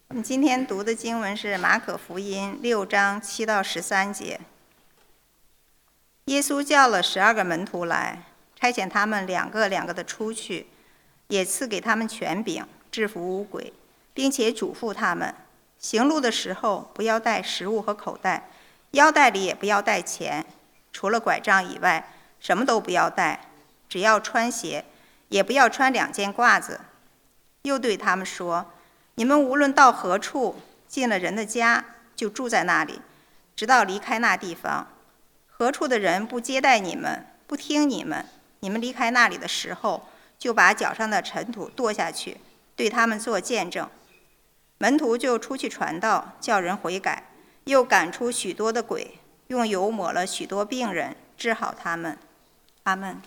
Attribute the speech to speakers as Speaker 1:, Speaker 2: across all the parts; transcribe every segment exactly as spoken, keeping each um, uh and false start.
Speaker 1: 我们今天读的经文是马可福音六章七到十三节。耶稣叫了十二个门徒来，差遣他们两个两个的出去，也赐给他们权柄，制服污鬼，并且嘱咐他们，行路的时候不要带食物和口袋，腰带里也不要带钱，除了拐杖以外，什么都不要带，只要穿鞋，也不要穿两件褂子。又对他们说，你们无论到何处，进了人的家，就住在那里，直到离开那地方。何处的人不接待你们，不听你们，你们离开那里的时候，就把脚上的尘土跺下去，对他们做见证。门徒就出去传道，叫人悔改，又赶出许多的鬼，用油抹了许多病人，治好他们。阿们。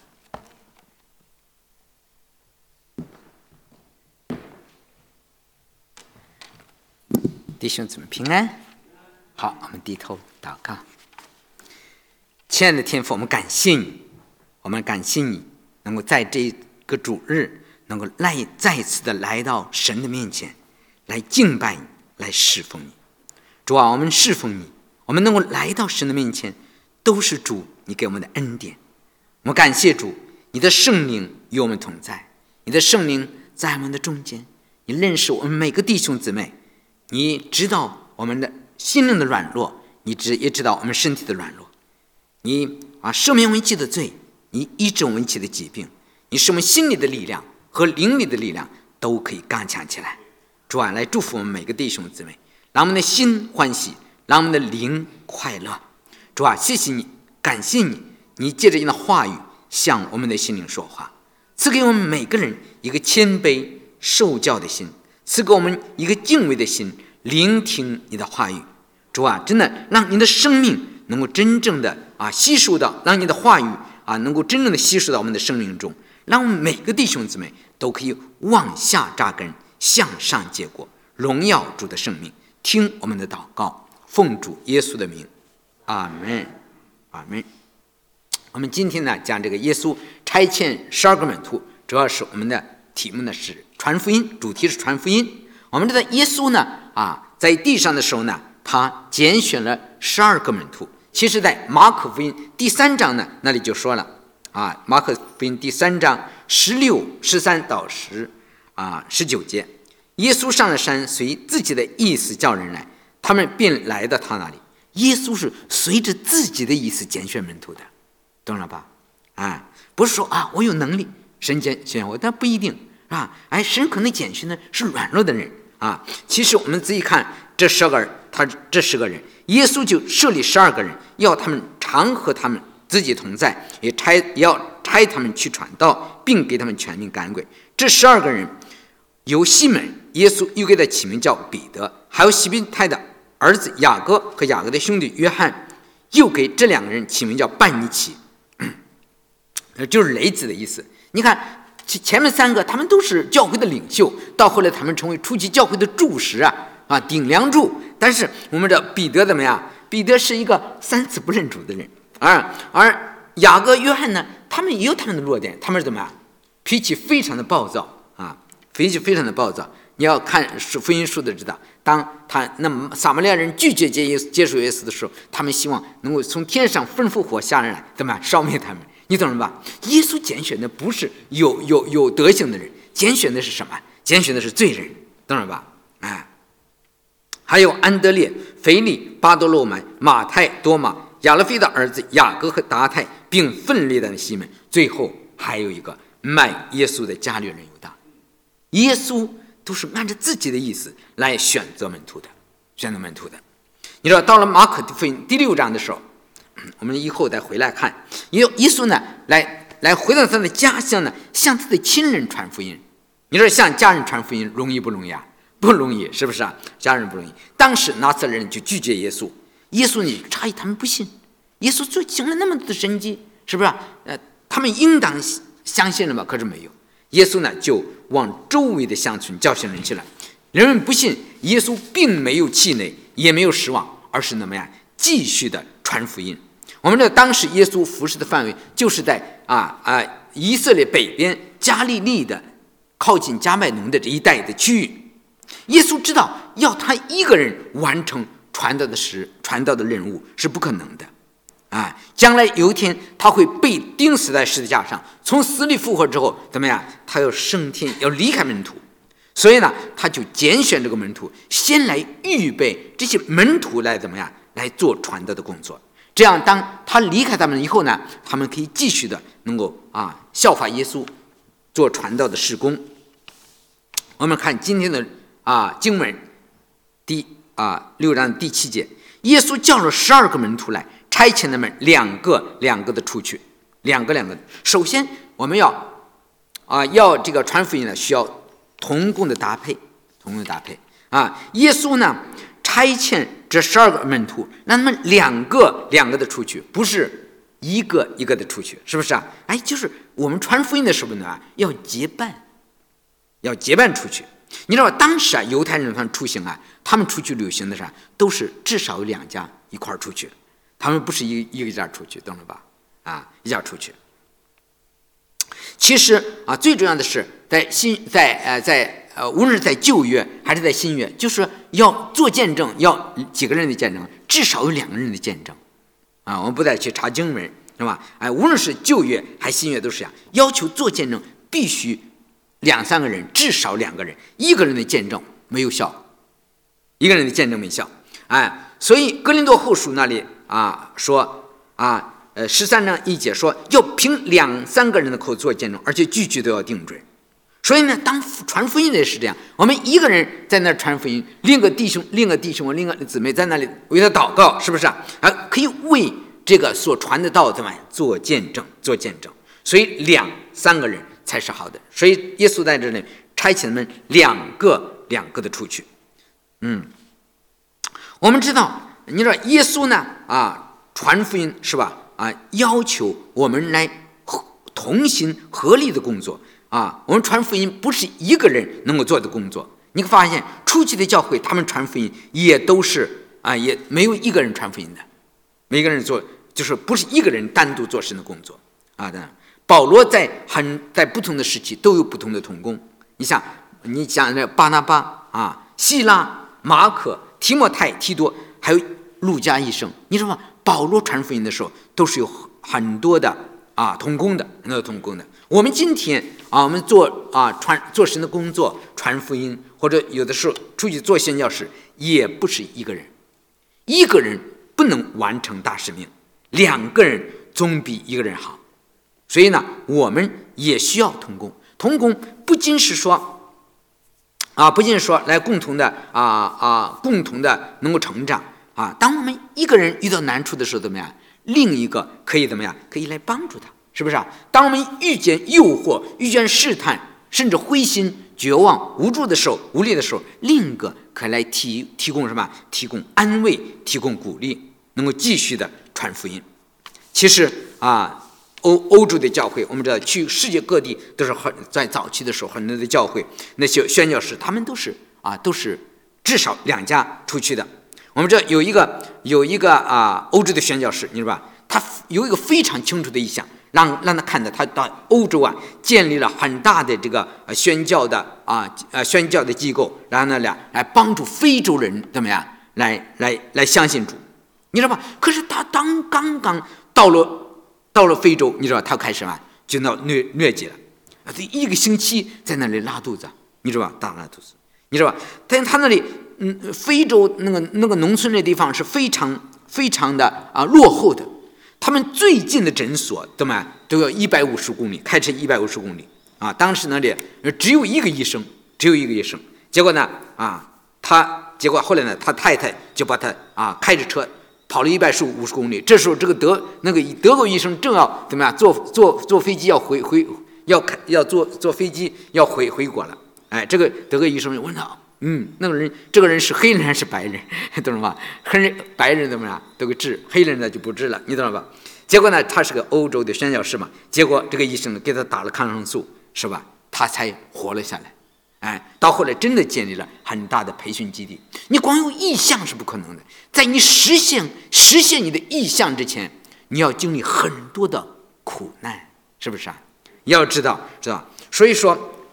Speaker 2: 弟兄姊妹平安。好，我们低头祷告。亲爱的天父，我们感谢你，我们感谢你能够在这个主日能够来再次的来到神的面前，来敬拜你，来侍奉你。主啊，我们侍奉你，我们能够来到神的面前，都是主你给我们的恩典。我们感谢主，你的圣灵与我们同在，你的圣灵在我们的中间，你认识我们每个弟兄姊妹，你知道我们的心灵的软弱，你知也知道我们身体的软弱。你啊，赦免我们一切的罪，你医治我们一切的疾病，你使我们心里的力量和灵里的力量都可以刚强起来。主啊，来祝福我们每个弟兄姊妹，让我们的心欢喜，让我们的灵快乐。主啊，谢谢你，感谢你，你借着你的话语向我们的心灵说话，赐给我们每个人一个谦卑受教的心，赐给我们一个敬畏的心，聆听你的话语。主啊，真的让你的生命能够真正的啊吸收到，让你的话语啊能够真正的吸收到我们的生命中，让我们每个弟兄姊妹都可以往下扎根，向上结果，荣耀主的生命。听我们的祷告，奉主耶稣的名，阿门，阿门。我们今天呢讲这个耶稣差遣十二个门徒，主要是我们的题目呢是传福音，主题是传福音。我们知道耶稣呢啊在地上的时候呢，他拣选了十二个门徒。其实在马可福音第三章呢那里就说了啊，马可福音第三章十六十三到十啊十九节，耶稣上了山，随自己的意思叫人来，他们便来到他那里。耶稣是随着自己的意思拣选门徒的，懂了吧？啊，不是说啊我有能力神拣选我，但不一定啊。哎，神可能拣选的是软弱的人啊。其实我们仔细看这十个人，他这十个人，耶稣就设立十二个人，要他们常和他们自己同在，也差也要差他们去传道，并给他们权柄赶鬼。这十二个人有西门，耶稣又给他起名叫彼得，还有西庇太的儿子雅各和雅各的兄弟约翰，又给这两个人起名叫半尼奇，就是雷子的意思。你看前面三个他们都是教会的领袖，到后来他们成为初期教会的柱石啊啊顶梁柱。但是我们的彼得怎么样？彼得是一个三次不认主的人啊，而雅各约翰呢，他们也有他们的弱点，他们是怎么样？脾气非常的暴躁啊，脾气非常的暴躁。你要看福音书的知道，当他那么撒玛利亚人拒绝接耶稣接受耶稣的时候，他们希望能够从天上吩咐火下人来，怎么样烧灭他们？你懂了吧？耶稣拣选的不是有有有德行的人，拣选的是什么？拣选的是罪人，懂了吧？哎，还有安德烈、腓利、巴多罗买、马太、多马、亚勒腓的儿子雅各和达太，并奋力的西门，最后还有一个卖耶稣的加略人犹大。耶稣都是按照自己的意思来选择门徒的，选择门徒的。你知道，到了马可福音第六章的时候，我们以后再回来看，耶稣呢，来来回到他的家乡呢，向他的亲人传福音。你说向家人传福音容易不容易啊？不容易，是不是啊？家人不容易。当时拿撒勒人就拒绝耶稣，耶稣呢诧异他们不信，耶稣就行了那么多的神迹，是不是啊？呃，他们应当相信了吗？可是没有。耶稣呢就往周围的乡村教训人去了。人们不信，耶稣并没有气馁，也没有失望，而是怎么样？继续的传福音。我们知道当时耶稣服侍的范围就是在啊啊以色列北边加利利的靠近加麦农的这一带的区域。 耶稣知道要他一个人完成传道的事、传道的任务是不可能的啊！将来有一天他会被钉死在十字架上，从死里复活之后，怎么样？他要升天，要离开门徒，所以呢，他就拣选这个门徒，先来预备这些门徒来怎么样来做传道的工作。这样，当他离开他们以后呢，他们可以继续的能够啊效法耶稣做传道的事工。我们看今天的啊经文第啊六章第七节，耶稣叫了十二个门徒来，差遣他们两个两个的出去，两个两个的。首先，我们要啊要这个传福音呢，需要同工的搭配，同工的搭配啊。耶稣呢差遣这十二个门徒，让他们两个两个的出去，不是一个一个的出去，是不是啊？哎，就是我们传福音的时候呢，要结伴，要结伴出去。你知道当时啊，犹太人他们出行啊，他们出去旅行的时候，都是至少有两家一块儿出去，他们不是一一个家出去，懂了吧？啊，一家出去。其实啊，最重要的是在新在呃在呃，无论是在旧约还是在新约，就是要做见证，要几个人的见证，至少有两个人的见证啊。我们不再去查经文，是吧？哎，无论是旧约还是新约都是这样，要求做见证必须两三个人，至少两个人，一个人的见证没有效，一个人的见证没效。哎，所以哥林多后书那里啊说啊，呃十三章一节说要凭两三个人的口做见证，而且句句都要定准。所以呢，当传福音的也是这样，我们一个人在那传福音，另一个弟兄、另一个弟兄、另一个姊妹在那里为他祷告，是不是啊？啊，可以为这个所传的道怎么做见证、做见证。所以两三个人才是好的。所以耶稣在这里差遣他们两个两个的出去。嗯，我们知道，你知道耶稣呢啊，传福音是吧？啊，要求我们来同心合力的工作。啊，我们传福音不是一个人能够做的工作。你会发现，初期的教会他们传福音也都是啊，也没有一个人传福音的，每个人做就是不是一个人单独做神的工作啊的。保罗在很在不同的时期都有不同的同工。你像你讲这巴拿巴啊、希拉、马可、提摩太、提多，还有路加医生，你知道吗？保罗传福音的时候都是有很多的啊同工的，很多同工的。我们今天啊，我们做啊传做神的工作，传福音，或者有的时候出去做宣教士，也不是一个人，一个人不能完成大使命，两个人总比一个人好。所以呢，我们也需要同工。同工不仅是说啊，不仅是说来共同的啊啊，共同的能够成长啊。当我们一个人遇到难处的时候，怎么样？另一个可以怎么样？可以来帮助他。是不是啊？当我们遇见诱惑、遇见试探，甚至灰心、绝望、无助的时候、无力的时候，另一个可以来提提供什么？提供安慰，提供鼓励，能够继续的传福音。其实啊，欧欧洲的教会，我们知道去世界各地都是很在早期的时候，很多的教会那些宣教士，他们都是啊，都是至少两家出去的。我们知道有一个有一个啊，欧洲的宣教士，你知道吧？他有一个非常清楚的意向。让让他看到，他到欧洲啊，建立了很大的这个呃宣教的啊呃宣教的机构，然后呢来来帮助非洲人怎么样，来来来相信主，你知道吧？可是他当刚刚到了到了非洲，你知道他开始啊就闹疟疟疾了，啊，这一个星期在那里拉肚子，你知道吧？大拉肚子，你知道吧？但他那里嗯，非洲那个那个农村的地方是非常非常的啊落后的。他们最近的诊所怎么都要一百五十公里，开车一百五十公里啊！当时那里只有一个医生，只有一个医生。结果呢，啊，他结果后来呢，他太太就把他啊开着车跑了一百五十公里。这时候，这个德那个德国医生正要怎么样坐坐坐飞机要回回要开要坐坐飞机要回回国了。哎，这个德国医生问他。嗯，那个人，这个人是黑人还是白人，懂了吧？黑人、白人怎么样都给治，黑人呢就不治了，你懂了吧？结果呢，他是个欧洲的宣教士嘛，结果这个医生呢给他打了抗生素，是吧？他才活了下来。哎，到后来真的建立了很大的培训基地。你光有意向是不可能的，在你实现实现你的意向之前，你要经历很多的苦难，是不是啊？要知道，知道。所以说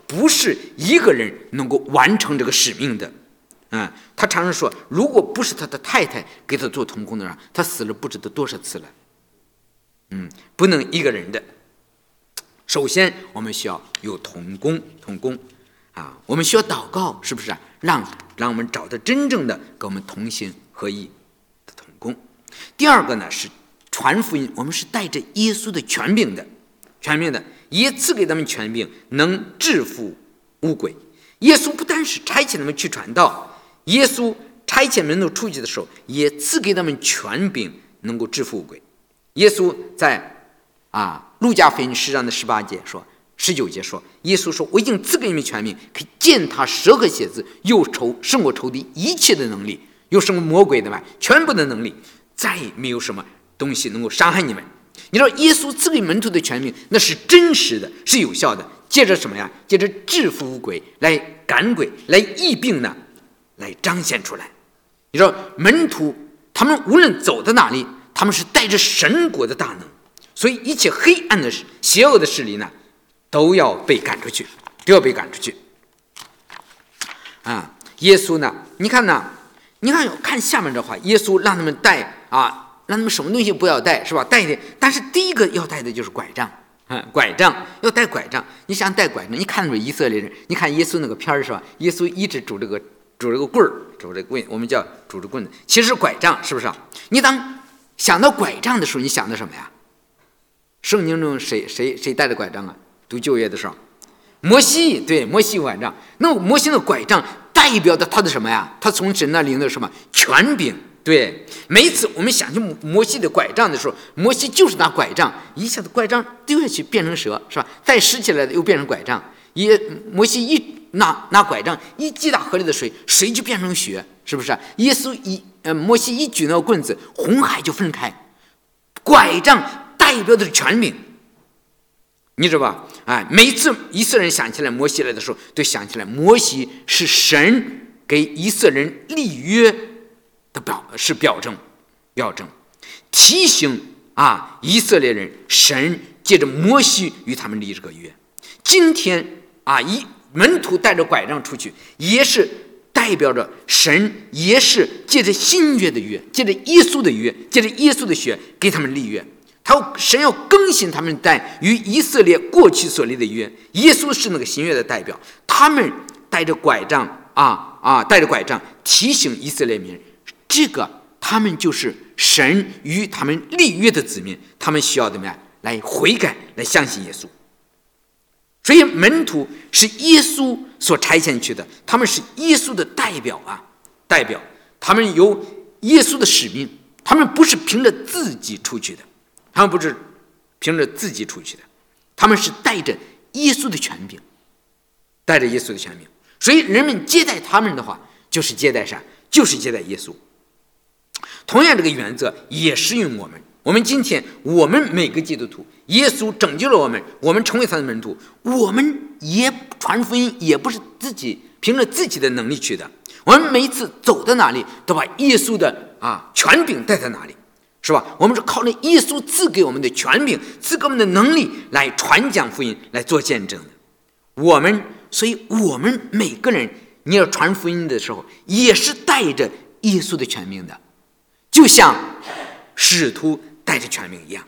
Speaker 2: 不是一个人能够完成这个使命的。嗯，他常常说，如果不是他的太太给他做童工的话，他死了不知道多少次了。嗯，不能一个人的。首先，我们需要有童工，童工啊，我们需要祷告，是不是啊？让让我们找到真正的跟我们同心合意的童工。第二个呢是传福音，我们是带着耶稣的权柄的，权柄的，也赐给他们权柄，能制服污鬼。耶稣不单是差遣他们去传道，耶稣差遣门徒出去的时候，也赐给他们权柄，能够制服污鬼。耶稣在啊路加福音十章的十八节说，十九节说，耶稣说：“我已经赐给你们权柄，可以践踏蛇和蝎子，又仇胜过仇敌一切的能力，又胜过魔鬼的吧，全部的能力，再也没有什么东西能够伤害你们。”你知道耶稣赐给门徒的权柄，那是真实的，是有效的。借着什么呀？借着制服污鬼，来赶鬼，来疫病呢，来彰显出来。你知道门徒他们无论走到哪里，他们是带着神国的大能，所以一切黑暗的邪恶的势力呢，都要被赶出去，都要被赶出去。啊，耶稣呢？你看呢？你看看下面这话，耶稣让他们带啊，让他们什么东西不要带，是吧？带一点，但是第一个要带的就是拐杖。嗯，拐杖要带拐杖，你想带拐杖？你看着以色列人，你看耶稣那个片儿是吧？耶稣一直拄这个拄这个棍儿，拄这个棍，我们叫拄着棍子，其实是拐杖，是不是？你当想到拐杖的时候，你想到什么呀？圣经中谁谁谁带着拐杖啊？读旧约的时候，摩西，对，摩西拐杖。那摩西的拐杖代表的他的什么呀？他从神那领的什么权柄？对，每一次我们想起摩西的拐杖的时候，摩西就是拿拐杖，一下子拐杖丢下去变成蛇，是吧？再拾起来又变成拐杖。也摩西一拿拿拐杖一击打河里的水，水就变成血，是不是？耶稣一呃，摩西一举那个棍子，红海就分开。拐杖代表的是权柄，你知道吧？哎，每次以色列人想起来摩西来的时候，都想起来摩西是神给以色列人立约的表，是表征，表征提醒啊以色列人，神借着摩西与他们立这个约。今天啊，一门徒带着拐杖出去，也是代表着神，也是借着新约的约，借着耶稣的约，借着耶稣的血给他们立约。他神要更新他们在与以色列过去所立的约，耶稣是那个新约的代表，他们带着拐杖啊啊，带着拐杖提醒以色列民，这个他们就是神与他们立约的子民，他们需要怎么样来悔改，来相信耶稣。所以门徒是耶稣所差遣去的，他们是耶稣的代表啊，代表他们有耶稣的使命，他们不是凭着自己出去的。他们不是凭着自己出去的，他们是带着耶稣的权柄，带着耶稣的权柄，所以人们接待他们的话，就是接待啥？就是接待耶稣。同样，这个原则也适用我们。我们今天，我们每个基督徒，耶稣拯救了我们，我们成为他的门徒，我们也传福音，也不是自己凭着自己的能力去的。我们每一次走到哪里，都把耶稣的啊权柄带在哪里。是吧？我们是靠着耶稣赐给我们的权柄，赐给我们的能力来传讲福音，来做见证的。我们，所以我们每个人，你要传福音的时候，也是带着耶稣的权柄的，就像使徒带着权柄一样。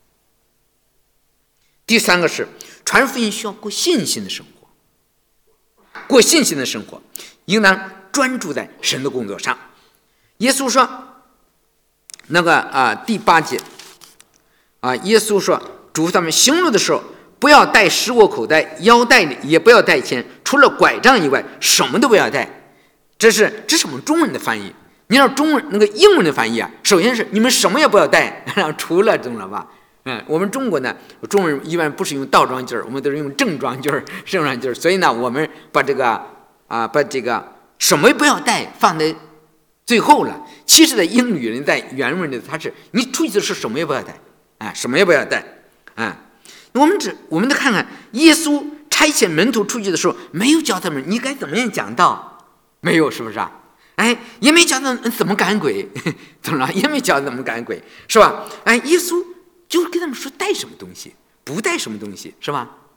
Speaker 2: 第三个是传福音需要过信心的生活，过信心的生活，应当专注在神的工作上。耶稣说。那个啊，第八节啊，耶稣说，嘱咐他们行路的时候，不要带食物口袋，腰带里也不要带钱，除了拐杖以外，什么都不要带。这是这是我们中文的翻译。你知道中文那个英文的翻译啊，首先是你们什么也不要带，然后除了，懂了吧？嗯，我们中国呢，中文一般不是用倒装句儿，我们都是用正装句儿、正装句儿，所以呢，我们把这个啊，把这个什么也不要带放在最后了。其实，在英语人在原文里，它是你出去的时候什么也不要带，啊，什么也不要带，啊。我们只我们得看看耶稣差遣门徒出去的时候，没有教他们你该怎么样讲道，没有，是不是啊？哎，也没教他们怎么赶鬼，怎么了？也没教他们赶鬼，是吧？哎，耶稣就是跟他们说带什么东西，不带什么东西，是吧？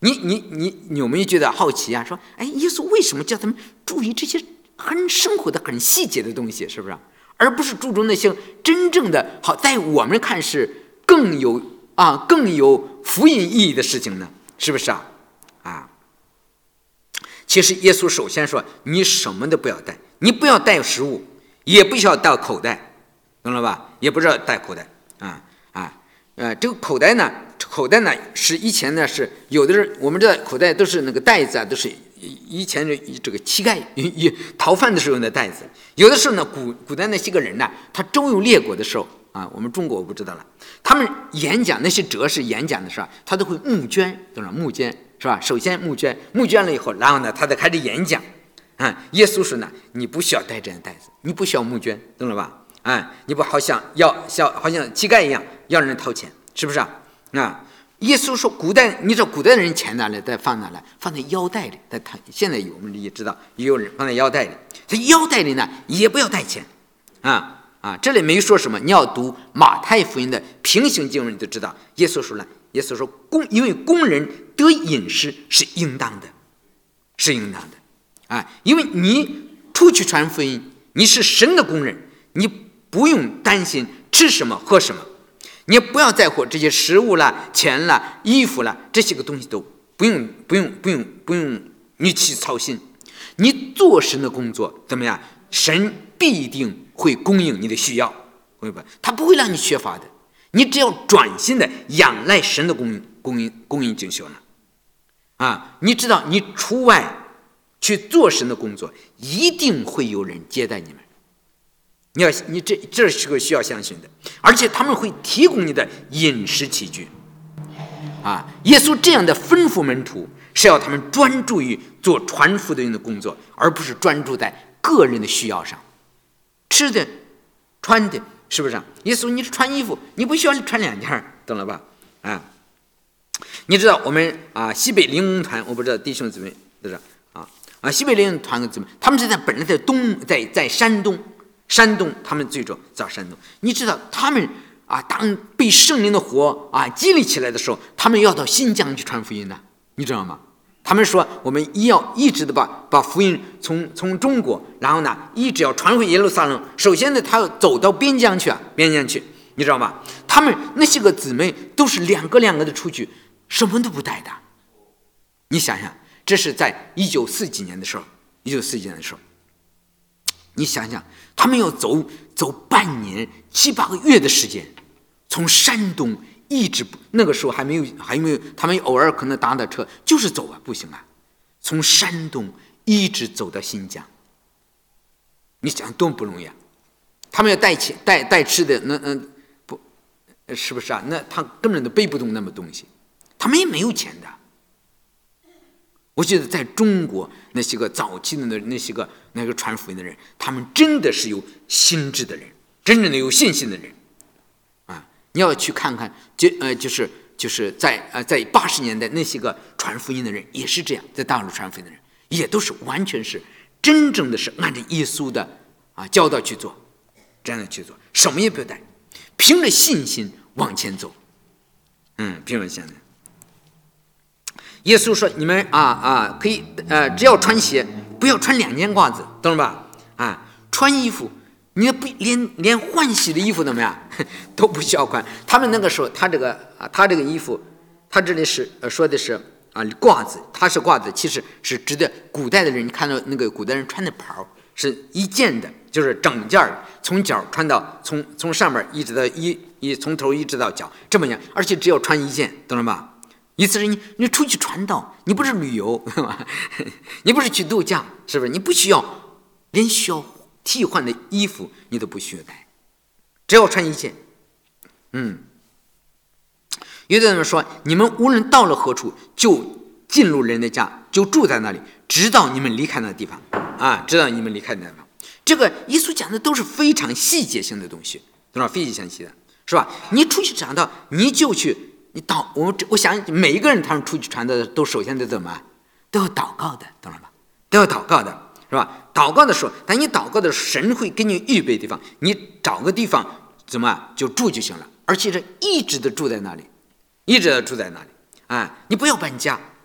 Speaker 2: 你你你你有没有觉得好奇啊？说，哎，耶稣为什么叫他们注意这些很生活的、很细节的东西，是不是？而不是注重那些真正的好，在我们看是更有啊更有福音意义的事情呢？是不是啊？啊，其实耶稣首先说，你什么都不要带，你不要带食物，也不需要带口袋，懂了吧？也不是要带口袋啊啊呃，这个口袋呢？口袋呢是以前呢是有的人，我们知道口袋都是那个袋子啊，都是以前的这个乞丐逃犯的时候用的袋子。有的时候呢，古古代那些个人呢，他周游列国的时候啊，我们中国我不知道了，他们演讲那些哲士演讲的时候，他都会募捐，懂了？募捐是吧？首先募捐，募捐了以后，然后呢，他再开始演讲。啊，耶稣说呢，你不需要带这样的袋子，你不需要募捐，懂了吧？啊，你不好像要像好像乞丐一样要人掏钱，是不是啊？啊，耶稣说，古代你知道古代的人钱哪里再放哪里？放在腰带里。但他现在我们也知道，也有人放在腰带里。这腰带里呢，也不要带钱，啊啊，这里没说什么。你要读马太福音的平行经文，你就知道，耶稣说了，耶稣说工，因为工人得饮食是应当的，是应当的，啊，因为你出去传福音，你是神的工人，你不用担心吃什么喝什么。你也不要在乎这些食物啦、钱啦、衣服啦，这些个东西都不用、不用、不用、不用你去操心。你做神的工作怎么样？神必定会供应你的需要，明白？他不会让你缺乏的。你只要专心的仰赖神的供应、供应、供应就行了。啊，你知道，你出外去做神的工作，一定会有人接待你们。你要你这这是个需要相信的，而且他们会提供你的饮食起居，啊，耶稣这样的吩咐门徒是要他们专注于做传福音的工作，而不是专注在个人的需要上，吃的、穿的，是不是啊？耶稣，你穿衣服，你不需要穿两件，懂了吧？啊，你知道我们啊西北灵工团，我不知道弟兄姊妹知道啊啊西北灵工团怎么？他们是在本来在东在在山东。山东，他们最早在山东。你知道，他们啊，当被圣灵的火啊激励起来的时候，他们要到新疆去传福音的，你知道吗？他们说，我们要一直的把把福音从从中国，然后呢，一直要传回耶路撒冷。首先呢，他要走到边疆去啊，边疆去，你知道吗？他们那些个姊妹都是两个两个的出去，什么都不带的。你想想，这是在一九四几年的时候，一九四几年的时候。你想想，他们要走走半年、七八个月的时间，从山东一直那个时候还没有还没有，他们偶尔可能打打车，就是走啊，步行啊，从山东一直走到新疆。你想多么不容易啊！他们要带钱、带带吃的，那那不，是不是啊？那他根本都背不动那么东西，他们也没有钱的。我觉得在中国那些个早期的那那些个那个传福音的人，他们真的是有心智的人，真正的有信心的人，啊！你要去看看，就呃就是就是在呃在八十年代那些个传福音的人也是这样，在大陆传福音的人也都是完全是真正的是按照耶稣的啊教导去做，这样的去做，什么也不带，凭着信心往前走，嗯，凭着信心。耶稣说：“你们啊啊，可以呃，只要穿鞋，不要穿两件褂子，懂了吧？啊，穿衣服，你不连连换洗的衣服怎么样都不需要穿。他们那个时候，他这个啊，他这个衣服，他这里是呃说的是啊褂子，他是褂子，其实是指的古代的人。你看到那个古代人穿的袍是一件的，就是整件从脚穿到从从上面一直到一一从头一直到脚这么样，而且只要穿一件，懂了吧？”意思是你，你出去传道，你不是旅游，你不是去度假，是不是？你不需要，连需要替换的衣服你都不需要带，只要穿一件。嗯，有的人说，你们无论到了何处，就进入人的家，就住在那里，直到你们离开那地方啊，直到你们离开那地方。这个耶稣讲的都是非常细节性的东西，对吧？非常详细的，是吧？你出去讲道，你就去。你祷我我想每一个人他们出去传的都首先得怎么都要祷告的，懂了吧？都要祷告的，是吧？祷告的时候，但你祷告的时候，神会给你预备地方，你找个地方怎么就住就行了，而且是一直的住在那里，一直的住在那里啊！你不要搬家，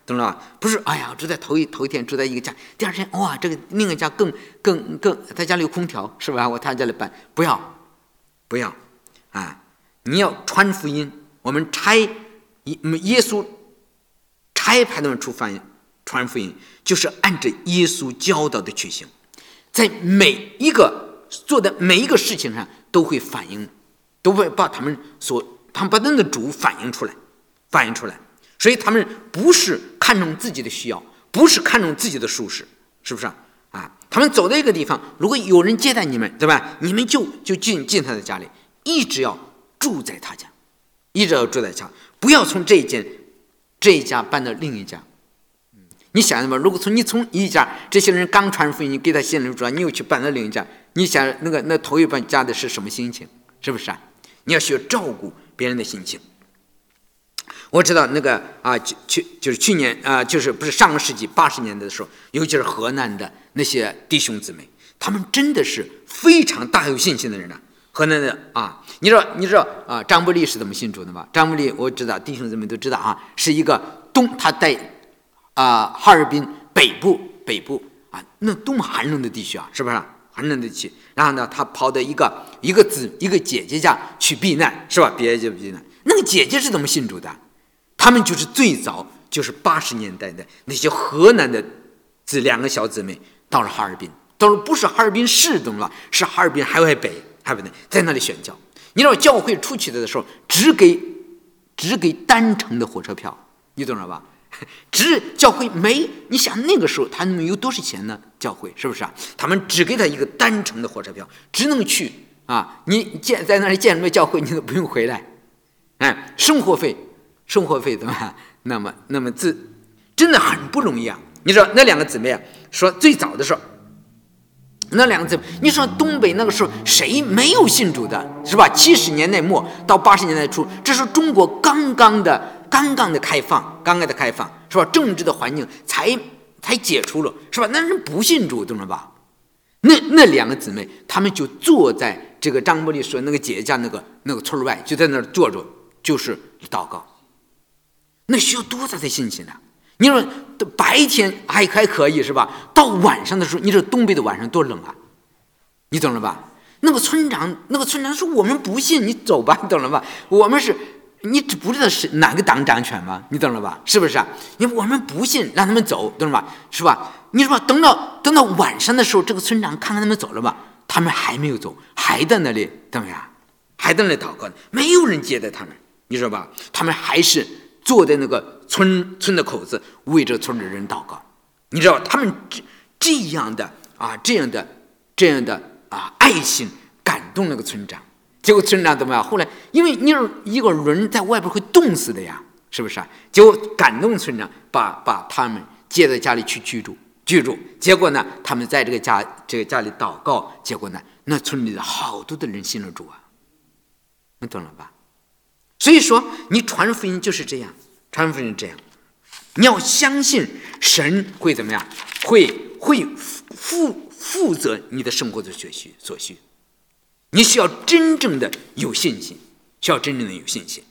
Speaker 2: 懂了吧？不是，哎呀，住在头一头一天住在一个家，第二天哇，这个另一个家更更更，他家里有空调，是吧？我他家里搬，不要，不要，啊！你要传福音，我们差耶稣差派他们出传传福音，就是按照耶稣教导的去行，在每一个做的每一个事情上都会反映，都会把他们所他们把那个主反映出来，反映出来。所以他们不是看重自己的需要，不是看重自己的舒适，是不是啊？啊，他们走到一个地方，如果有人接待你们，对吧？你们就就进进他的家里，一直要住在他家，一直要住在家，不要从这一间这一家搬到另一家。嗯，你想想吧，如果从你从一家这些人刚传福音，你给他信了主，你又去搬到另一家，你想那个那头一搬家的是什么心情？是不是啊？你要学照顾别人的心情。我知道那个啊，去就是去年啊，就是不是上个世纪八十年代的时候，尤其是河南的那些弟兄姊妹，他们真的是非常大有信心的人呢、啊。河南的啊，你知道你知道啊，张伯利是怎么信主的吗？张伯利我知道，弟兄姊妹都知道啊，是一个东，他在啊哈尔滨北部北部啊，那多么寒冷的地区啊，是不是、啊？寒冷的地区，然后呢，他跑到一个一个子一个姐姐家去避难，是吧？别就避难，那个姐姐是怎么信主的？他们就是最早就是八十年代的那些河南的这两个小姊妹到了哈尔滨，到了不是哈尔滨市懂了，是哈尔滨海外北海外北，在那里宣教。你知道教会出去的时候只给只给单程的火车票，你懂了吧？只教会没，你想那个时候他们有多少钱呢？教会是不是啊？他们只给他一个单程的火车票，只能去啊！你建在那里建什么教会，你都不用回来，哎，生活费。生活费对吧？那么，那么这真的很不容易啊！你说那两个姊妹啊，说最早的时候，那两个姊妹，你说东北那个时候谁没有信主的，是吧？七十年代末到八十年代初，这是中国刚刚的、刚刚的开放，刚刚的开放，是吧？政治的环境才才解除了，是吧？那人不信主，懂了吧？那那两个姊妹，她们就坐在这个张伯利说那个姐姐家那个那个村外，就在那儿坐着，就是祷告。那需要多大的信心呢、啊？你说白天还还可以是吧？到晚上的时候，你说东北的晚上多冷啊！你懂了吧？那个村长，那个村长说：“我们不信，你走吧，你懂了吧？我们是，你不知道是哪个党掌权吗？你懂了吧？是不是啊？你我们不信，让他们走，懂了吧？是吧？你说等到等到晚上的时候，这个村长看看他们走了吧，他们还没有走，还在那里怎么样？还在那里祷告，没有人接待他们，你说吧？他们还是。”坐在那个村村的口子，为这村的人祷告。你知道他们这这样的啊，这样的这样的啊爱心感动那个村长。结果村长怎么样？后来因为你一个人在外边会冻死的呀，是不是啊？结果感动村长，把把他们接到家里去居住居住。结果呢，他们在这个家这个家里祷告，结果呢，那村里的好多的人信了主啊，你懂了吧？所以说，你传福音就是这样，传福音这样，你要相信神会怎么样，会会负负责你的生活的所需所需。你需要真正的有信心，需要真正的有信心。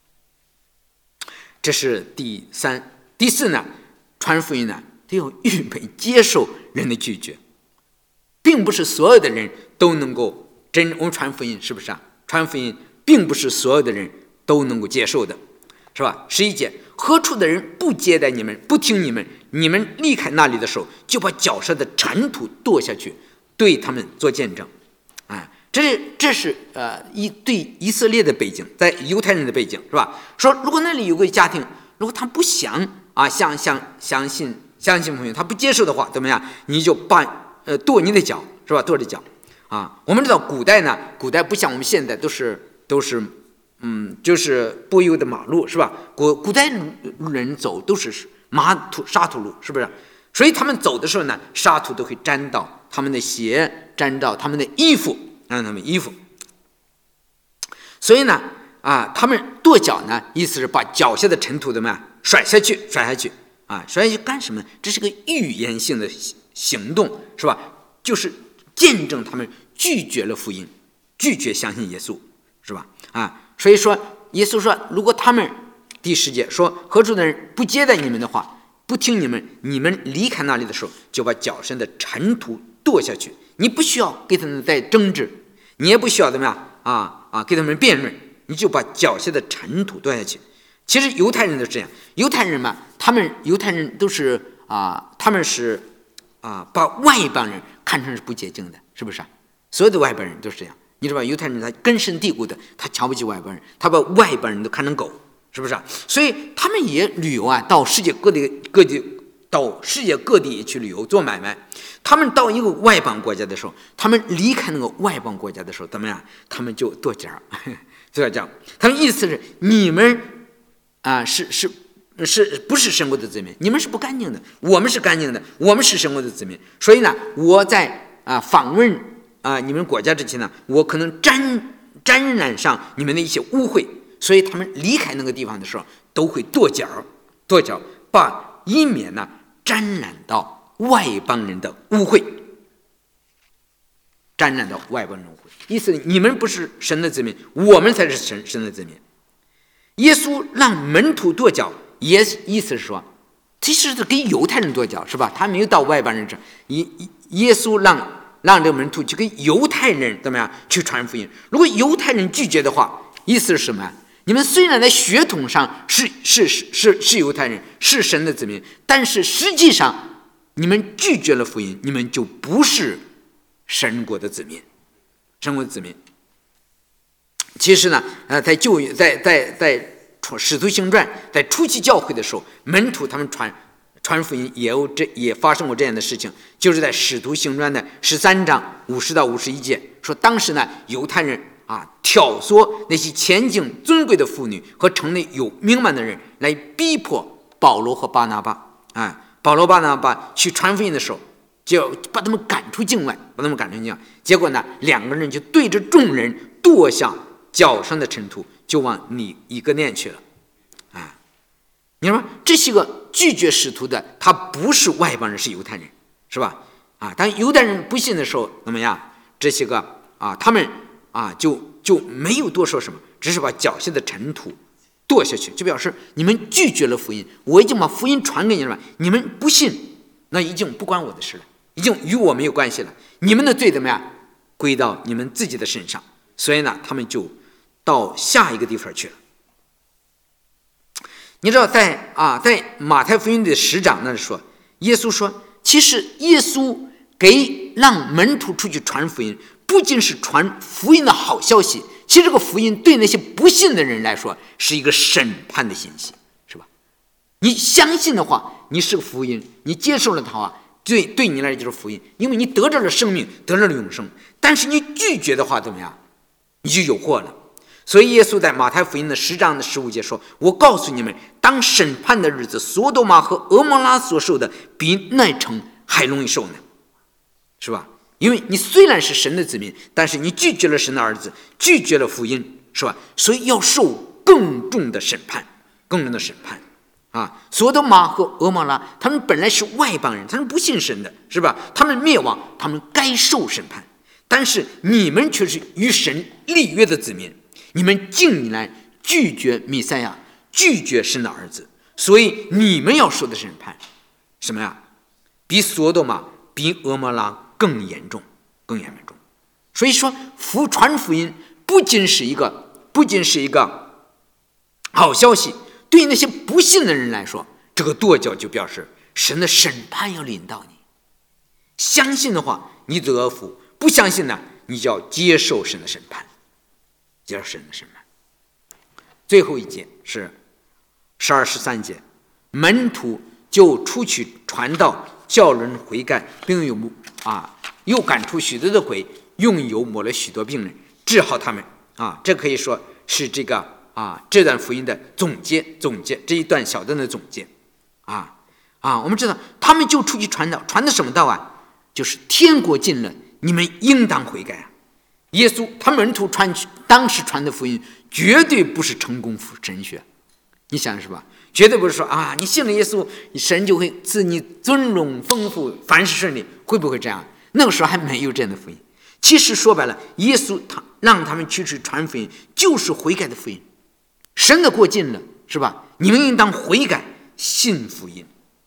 Speaker 2: 这是第三，第四呢，传福音呢，都要预备接受人的拒绝，并不是所有的人都能够真。我们传福音是不是啊？传福音并不是所有的人。都能够接受的，是吧？十一节，何处的人不接待你们，不听你们，你们离开那里的时候，就把脚上的尘土跺下去，对他们做见证。啊，这这是呃一对以色列的背景，在犹太人的背景是吧？说如果那里有个家庭，如果他不想啊相相相信相信朋友，他不接受的话，怎么样？你就把呃跺你的脚，是吧？跺着脚啊。我们知道古代呢，古代不像我们现在都是都是。嗯，就是柏油的马路是吧？古古代人走都是马土沙土路，是不是？所以他们走的时候呢，沙土都会沾到他们的鞋，沾到他们的衣服，让他们衣服。所以呢，啊，他们跺脚呢，意思是把脚下的尘土怎么样甩下去，甩下去啊，甩下去干什么？这是个预言性的行动，是吧？就是见证他们拒绝了福音，拒绝相信耶稣，是吧？啊。所以说，耶稣说，如果他们第十节说何处的人不接待你们的话， 不听你们，你们离开那里的时候，就把脚上的尘土跺下去。你不需要跟他们再争执，你也不需要怎么样啊啊跟他们辩论，你就把脚下的尘土跺下去。其实犹太人都是这样，犹太人嘛，他们犹太人都是啊，他们是啊把外邦人看成是不洁净的，是不是啊？所有的外邦人都是这样。你知道吧？犹太人他根深蒂固的，他瞧不起外邦人，他把外邦人都看成狗，是不是啊？所以他们也旅游啊，到世界各地各地到世界各地去旅游做买卖。他们到一个外邦国家的时候，他们离开那个外邦国家的时候，怎么样？他们就跺脚，跺脚。他们意思是你们啊，是是是不是神国的子民？你们是不干净的，我们是干净的，我们是神国的子民。所以呢，我在啊访问啊你们国家之前呢，我可能沾沾染上你们的一些污秽，所以他们离开那个地方的时候，都会跺脚，跺脚，把以免呢沾染到外邦人的污秽，沾染到外邦人的污秽。意思你们不是神的子民，我们才是神神的子民。耶稣让门徒跺脚，也意思是说，其实是给犹太人跺脚，是吧？他没有到外邦人这。耶耶稣让让这个门徒去给犹太人怎么样去传福音？如果犹太人拒绝的话，意思是什么？你们虽然在血统上是是是是是犹太人，是神的子民，但是实际上你们拒绝了福音，你们就不是神国的子民，神国的子民。其实呢，呃，在旧在在在使徒行传在初期教会的时候，门徒他们传传福音也有这也发生过这样的事情，就是在使徒行传的十三章五十到五十一节，说当时呢犹太人啊挑唆那些前景尊贵的妇女和城内有名门的人来逼迫保罗和巴拿巴啊，保罗巴拿巴去传福音的时候，就要把他们赶出境外，把他们赶出境外。结果呢，两个人就对着众人跺下脚上的尘土，就往你以哥念去了啊！你说这些个拒绝使徒的，他不是外邦人，是犹太人，是吧？啊，当犹太人不信的时候，怎么样？这些个啊，他们啊就就没有多说什么，只是把脚下的尘土跺下去，就表示你们拒绝了福音，我已经把福音传给你了，你们不信，那已经不关我的事了，已经与我没有关系了。你们的罪怎么样？归到你们自己的身上。所以呢，他们就到下一个地方去了。你知道在啊，在马太福音的十章那里说，耶稣说，其实耶稣给让门徒出去传福音，不仅是传福音的好消息，其实这个福音对那些不信的人来说是一个审判的信息，是吧？你相信的话，你是个福音，你接受了它啊，对对你来说就是福音，因为你得着了生命，得着了永生。但是你拒绝的话，怎么样？你就有祸了。所以耶稣在马太福音的十章的十五节说，我告诉你们，当审判的日子，索多玛和俄摩拉所受的比那城还容易受呢，是吧？因为你虽然是神的子民，但是你拒绝了神的儿子，拒绝了福音，是吧？所以要受更重的审判，更重的审判啊！索多玛和俄摩拉他们本来是外邦人，他们不信神的，是吧？他们灭亡，他们该受审判。但是你们却是与神立约的子民，你们竟然拒绝弥赛亚，拒绝神的儿子，所以你们要受的审判什么呀？比索多玛、比俄摩拉更严重，更严重。所以说，福传福音不仅是一个，不仅是一个好消息，对于那些不信的人来说，这个跺脚就表示神的审判要临到你。相信的话，你得福。不相信呢，你就要接受神的审判，接受神的审判。最后一节是十二十三节，门徒就出去传道，叫人悔改，并有啊又赶出许多的鬼，用油抹了许多病人，治好他们啊。这可以说是这个啊这段福音的总结，总结这一段小段的总结啊啊。我们知道他们就出去传道，传的什么道啊？就是天国近了，你们应当悔改啊！耶稣他门徒传当时传的福音，绝对不是成功神学，你想是吧？绝对不是说啊，你信了耶稣，神就会赐你尊荣丰富，凡事顺利，会不会这样？那个时候还没有这样的福音。其实说白了，耶稣他让他们去去传福音，就是悔改的福音。神的国近了，是吧？你们应当悔改，信福音，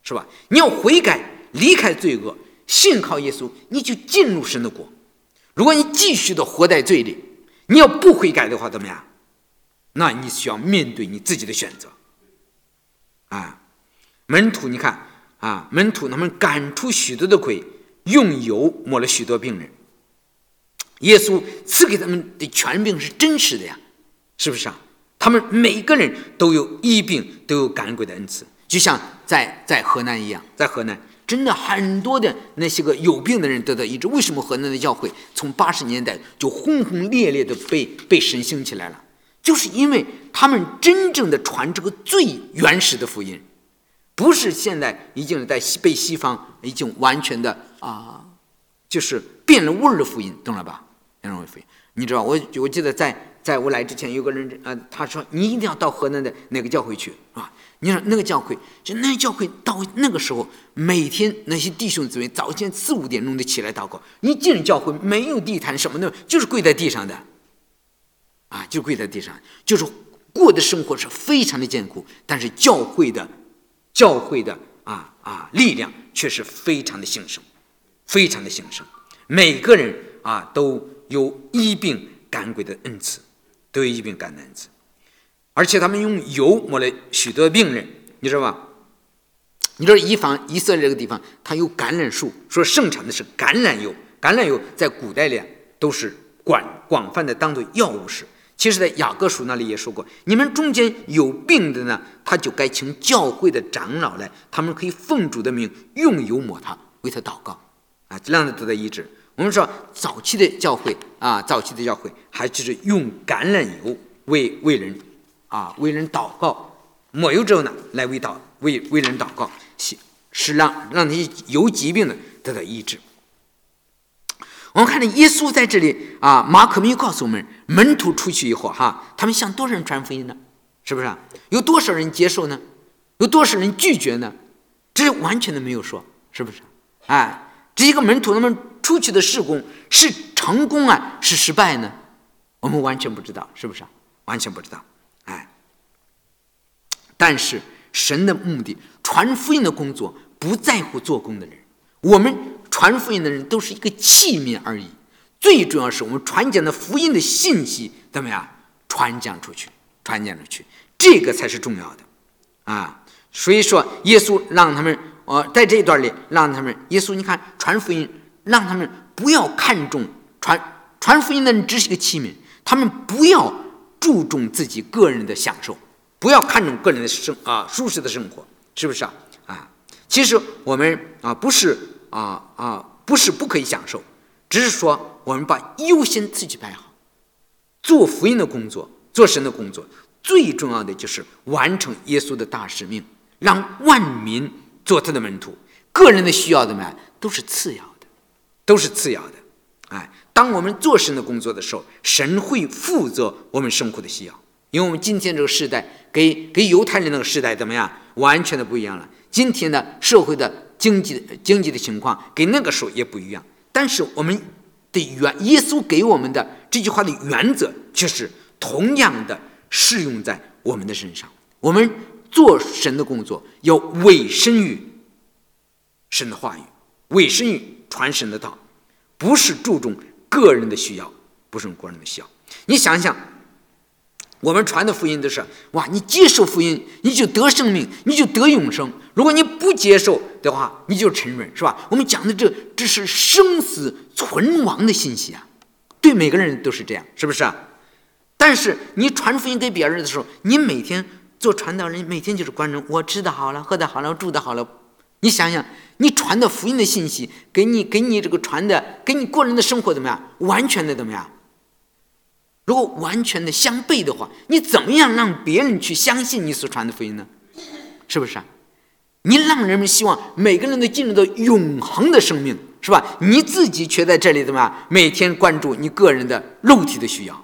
Speaker 2: 是吧？你要悔改，离开罪恶，信靠耶稣，你就进入神的国。如果你继续的活在罪里，你要不悔改的话，怎么样？那你需要面对你自己的选择。啊，门徒你看啊，门徒他们赶出许多的鬼，用油抹了许多病人。耶稣赐给他们的权柄是真实的呀，是不是啊？他们每个人都有医病，都有赶鬼的恩赐，就像在在河南一样，在河南真的很多的那些个有病的人得到医治。为什么河南的教会从八十年代就轰轰烈烈的被被神兴起来了？就是因为他们真正的传这个最原始的福音，不是现在已经在被西方已经完全的啊，就是变了味儿的福音，懂了吧？变了味儿福音，你知道我我记得在在我来之前，有个人啊、呃，他说你一定要到河南的那个教会去啊。你说那个教会，就那个教会到那个时候，每天那些弟兄姊妹早前四五点钟的起来祷告，你进教会没有地毯什么的，就是跪在地上的。啊，就跪在地上，就是过的生活是非常的艰苦，但是教会的教会的啊啊力量却是非常的兴盛，非常的兴盛。每个人啊都有医病赶鬼的恩赐，都有医病赶鬼的恩赐，而且他们用油抹了许多病人，你知道吧？你知道以防以色列这个地方，它有橄榄树，说盛产的是橄榄油，橄榄油在古代里都是广广泛的当作药物使。其实在雅各书那里也说过，你们中间有病的呢，他就该请教会的长老来，他们可以奉主的名用油抹他，为他祷告啊，这样的得到医治。我们说早期的教会啊，早期的教会还就是用橄榄油为为人啊为人祷告，抹油之后呢，来为祷为为人祷告，是让让那些有疾病的得到医治。我们看到耶稣在这里啊，马可没有告诉我们，门徒出去以后哈，他们向多少人传福音呢？是不是啊？有多少人接受呢？有多少人拒绝呢？这是完全的没有说，是不是？哎，这一个门徒他们出去的事工是成功啊，是失败呢？我们完全不知道，是不是啊？完全不知道。哎，但是神的目的，传福音的工作不在乎做工的人，我们传福音的人都是一个器皿而已，最重要是我们传讲的福音的信息怎么样传讲出去，传讲出去，这个才是重要的啊！所以说，耶稣让他们，呃，在这一段里让他们，耶稣你看传福音，让他们不要看重传传福音的人只是一个器皿，他们不要注重自己个人的享受，不要看重个人的生啊舒适的生活，是不是啊？啊，其实我们啊不是。啊啊，不是不可以享受，只是说我们把优先次序排好，做福音的工作，做神的工作，最重要的就是完成耶稣的大使命，让万民做他的门徒。个人的需要的嘛，都是次要的，都是次要的。哎，当我们做神的工作的时候，神会负责我们生活的需要。因为我们今天这个时代，给给犹太人那个时代怎么样，完全的不一样了。今天的社会的经济经济的情况跟那个时候也不一样，但是我们的原耶稣给我们的这句话的原则，就是同样的适用在我们的身上。我们做神的工作，要委身于神的话语，委身于传神的道，不是注重个人的需要，不是个人的需要。你想想，我们传的福音都是哇，你接受福音，你就得生命，你就得永生。如果你不接受的话，你就沉沦，是吧？我们讲的这这是生死存亡的信息啊，对每个人都是这样，是不是啊？但是你传福音给别人的时候，你每天做传道人，每天就是关注我吃的好了，喝的好了，住的好了。你想想，你传的福音的信息，给你给你这个传的，给你个人的生活怎么样？完全的怎么样？如果完全的相悖的话，你怎么样让别人去相信你所传的福音呢？是不是啊？你让人们希望每个人都进入到永恒的生命，是吧？你自己却在这里怎么样？每天关注你个人的肉体的需要，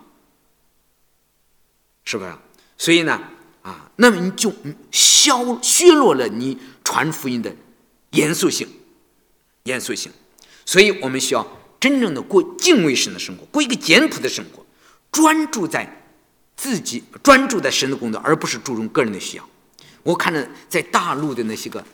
Speaker 2: 是不是？所以呢，啊，那么你就削削弱了你传福音的严肃性，严肃性。所以我们需要真正的过敬畏神的生活，过一个简朴的生活。专注在自己，专注在神的工作，而不是注重个人的需要。我看到在大陆的那些个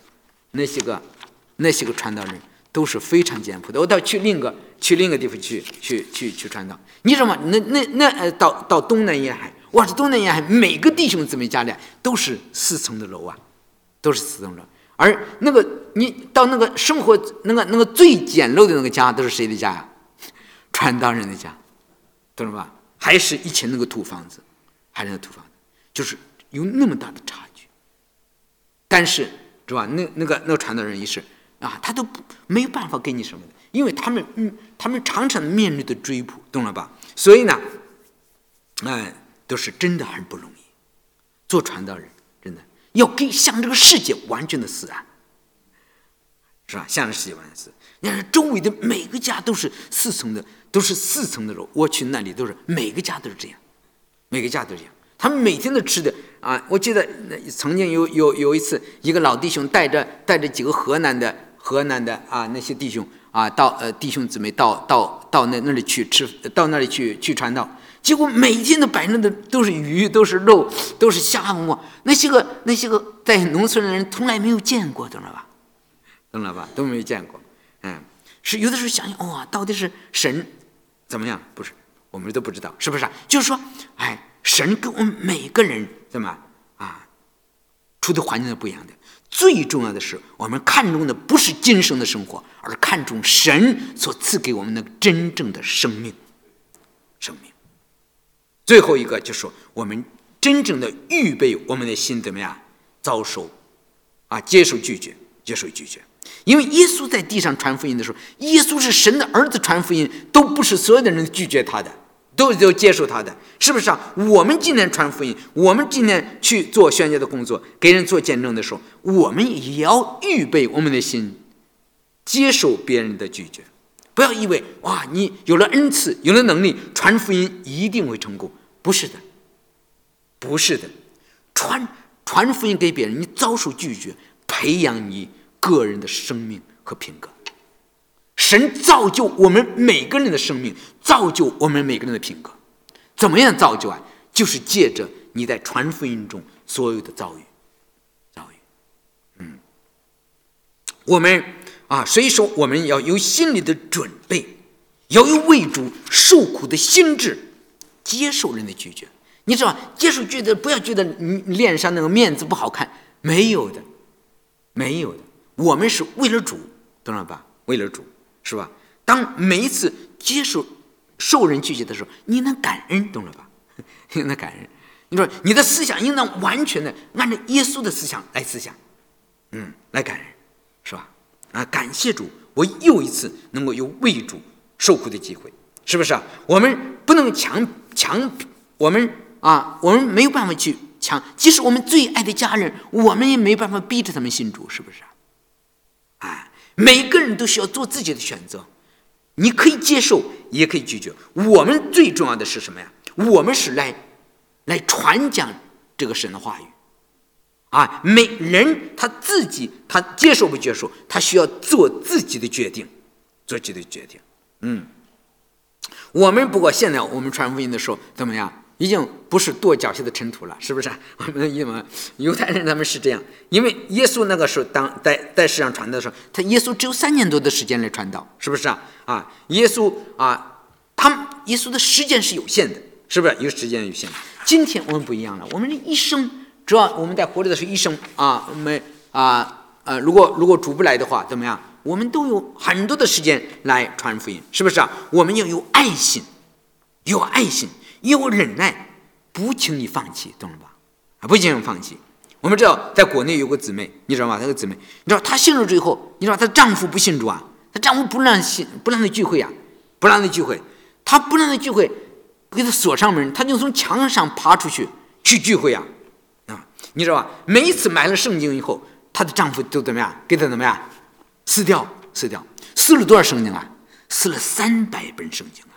Speaker 2: 那些个那些个传道人都是非常艰苦的。我到去另一个去另一个地方去去去去传道，你知道吗？那那那呃，到到东南沿海，哇，这东南沿海每个弟兄姊妹家里都是四层的楼啊，都是四层楼。而那个你到那个生活那个那个最简陋的那个家，都是谁的家呀？传道人的家，懂了吧？还是以前那个土房子，还是那土房子，就是有那么大的差距。但是，是吧？那那个那个传道人也是啊，他都不没有办法给你什么的，因为他们嗯，他们常常面对的追捕，懂了吧？所以呢，哎、呃，都是真的很不容易。做传道人，真的要给向这个世界完全的死啊，是吧？向这个世界完全死。你看周围的每个家都是四层的，都是四层的楼。我去那里都是每个家都是这样，每个家都是这样。他们每天都吃的啊！我记得曾经有有有一次，一个老弟兄带着带着几个河南的河南的啊那些弟兄啊，到呃弟兄姊妹到到到那那里去吃，到那里去去传道。结果每天都摆那的都是鱼，都是肉，都是虾红啊！那些个那些个在农村的人从来没有见过，懂了吧？懂了吧？都没有见过。嗯，是有的时候想想，哇、哦，到底是神怎么样？不是，我们都不知道，是不是、啊？就是说，哎。神跟我们每个人怎么啊，处的环境是不一样的。最重要的是，我们看重的不是今生的生活，而看重神所赐给我们的真正的生命。生命。最后一个就是说，我们真正的预备我们的心怎么样遭受啊，接受拒绝，接受拒绝。因为耶稣在地上传福音的时候，耶稣是神的儿子，传福音都不是所有的人拒绝他的。都都接受他的，是不是啊？我们今天传福音，我们今天去做宣教的工作，给人做见证的时候，我们也要预备我们的心，接受别人的拒绝。不要以为哇，你有了恩赐，有了能力，传福音一定会成功。不是的，不是的，传传福音给别人，你遭受拒绝，培养你个人的生命和品格。神造就我们每个人的生命，造就我们每个人的品格。怎么样造就啊？就是借着你在传福音中所有的遭遇，遭遇。嗯，我们啊，所以说我们要有心理的准备，要有为主受苦的心智，接受人的拒绝。你知道，接受拒绝，不要觉得你脸上那个面子不好看，没有的，没有的。我们是为了主，懂了吧？为了主。是吧？当每一次接受受人拒绝的时候，你能感恩，懂了吧？你能感恩。你说你的思想应当完全的按照耶稣的思想来思想，嗯，来感恩，是吧？啊，感谢主，我又一次能够有为主受苦的机会，是不是啊？我们不能强强，我们啊，我们没有办法去强，即使我们最爱的家人，我们也没办法逼着他们信主，是不是啊？啊。每个人都需要做自己的选择，你可以接受，也可以拒绝。我们最重要的是什么呀？我们是来来传讲这个神的话语啊！每人他自己，他接受不接受，他需要做自己的决定，做自己的决定。嗯，我们不过现在我们传福音的时候怎么样？已经不是跺脚下的尘土了，是不是？我们因为犹太人他们是这样，因为耶稣那个时候当在在世上传的时候，他耶稣只有三年多的时间来传道，是不是啊？啊，耶稣啊，他们耶稣的时间是有限的，是不是？有时间有限的。今天我们不一样了，我们的一生，只要我们在活着的时候，一生啊，我们啊呃，如果如果主不来的话，怎么样？我们都有很多的时间来传福音，是不是啊？我们要有爱心，有爱心。有忍耐，不轻易放弃，懂了吧？啊，不轻易放弃。我们知道，在国内有个姊妹，你知道吗？那个姊妹，你知道她信主之后，你知道她丈夫不信主啊，她丈夫不让信，不让她聚会啊，不让她聚会，她不让她聚会，给她锁上门，她就从墙上爬出去去聚会啊啊！你知道吧？每一次买了圣经以后，她的丈夫都怎么样？给她怎么样？撕掉，撕掉，撕了多少圣经啊？撕了三百本圣经。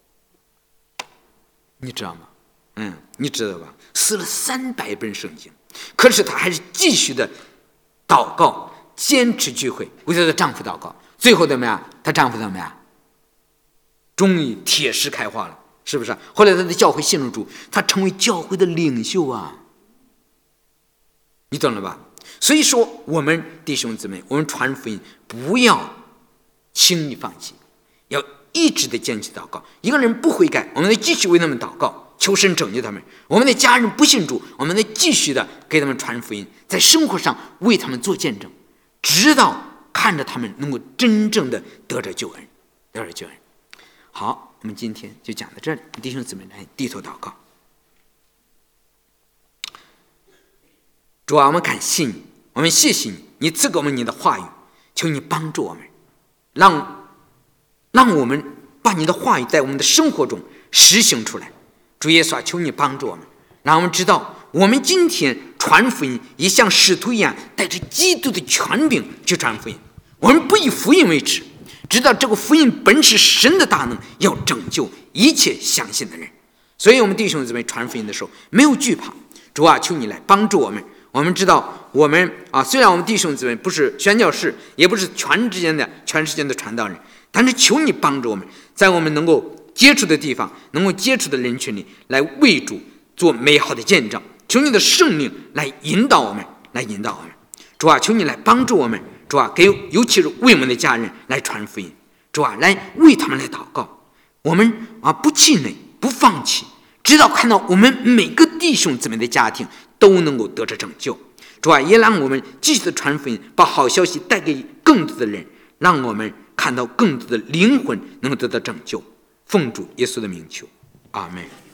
Speaker 2: 你知道吗？嗯，你知道吧？撕了三百本圣经，可是她还是继续的祷告，坚持聚会，为她的丈夫祷告。最后怎么样？她丈夫怎么样？终于铁石开花了，是不是？后来她的教会信入主，她成为教会的领袖啊！你懂了吧？ 所以说，我们弟兄姊妹，我们传福音不要轻易放弃，要一直的坚持祷告。一个人不悔改，我们得继续为他们祷告，求神拯救他们。我们的家人不信主，我们得继续的给他们传福音，在生活上为他们做见证，直到看着他们能够真正的得着救恩，得着救恩。好，我们今天就讲到这里，弟兄姊妹来低头祷告。主啊，我们感谢你，我们谢谢你，你赐给我们你的话语，求你帮助我们，让让我们把你的话语在我们的生活中实行出来。主耶稣啊，求你帮助我们，让我们知道我们今天传福音也像使徒一样，带着基督的权柄去传福音。我们不以福音为耻，知道这个福音本是神的大能，要拯救一切相信的人。所以我们弟兄姊妹传福音的时候没有惧怕。主啊，求你来帮助我们。我们知道我们啊，虽然我们弟兄姊妹不是宣教士，也不是全之间的全世界的传道人，但是求你帮助我们，在我们能够接触的地方，能够接触的人群里，来为主做美好的见证。求你的圣灵来引导我们，来引导我们。主啊，求你来帮助我们。主啊，给尤其是为我们的家人来传福音。主啊，来为他们来祷告。我们啊，不气馁，不放弃，直到看到我们每个弟兄姊妹的家庭都能够得着拯救。主啊，也让我们继续的传福音，把好消息带给更多的人，让我们看到更多的灵魂能够得到拯救。奉主耶稣的名求，阿们。